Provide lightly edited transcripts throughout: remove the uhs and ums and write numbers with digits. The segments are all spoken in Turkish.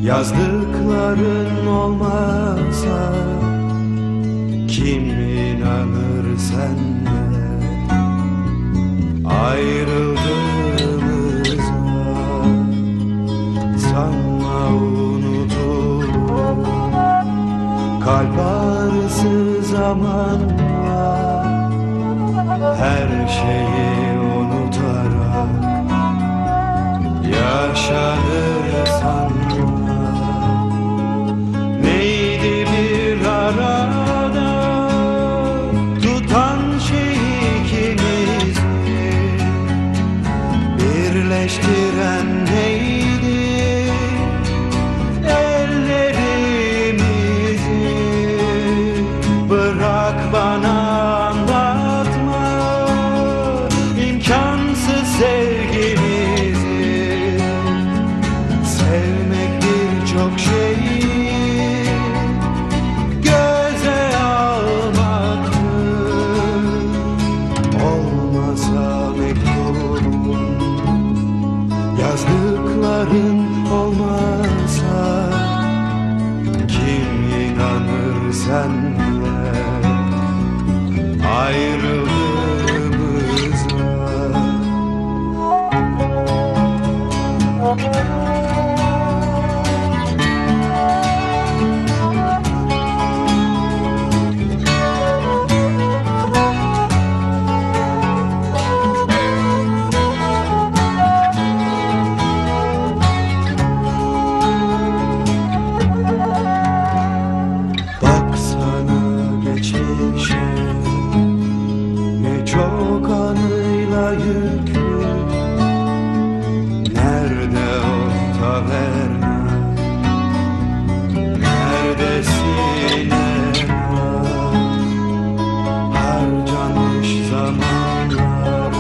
Yazdıkların olmasa kim inanır senle ayrıldığımıza? Sanma unutur kalp ağrısı zamanla, her şeyi unutarak yaşanır sanma. Neydi bir arada tutan şey ikimizi, birleştiren neydi ellerimizi? Bırak bana anlatma imkansız sevgimizi. Sevmek birçok şeyi göze almaktır. Olmasa mektubun, yazdıkların olmasa kim inanır senle ayrıldığımıza? Ne çok anıyla yüklü, nerede o taverna, neredesin Erman? Harcanmış zamanlar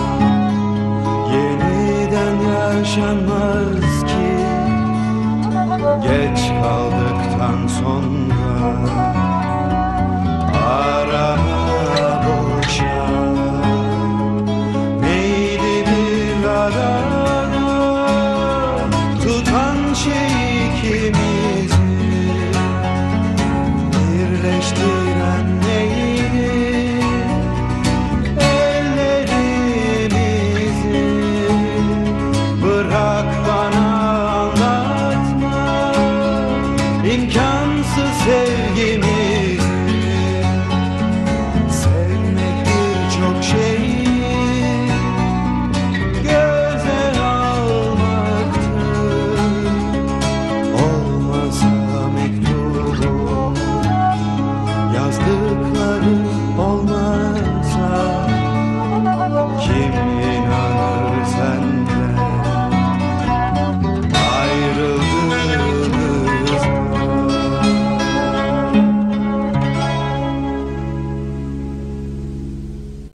yeniden yaşanmaz ki, geç kaldıktan sonra.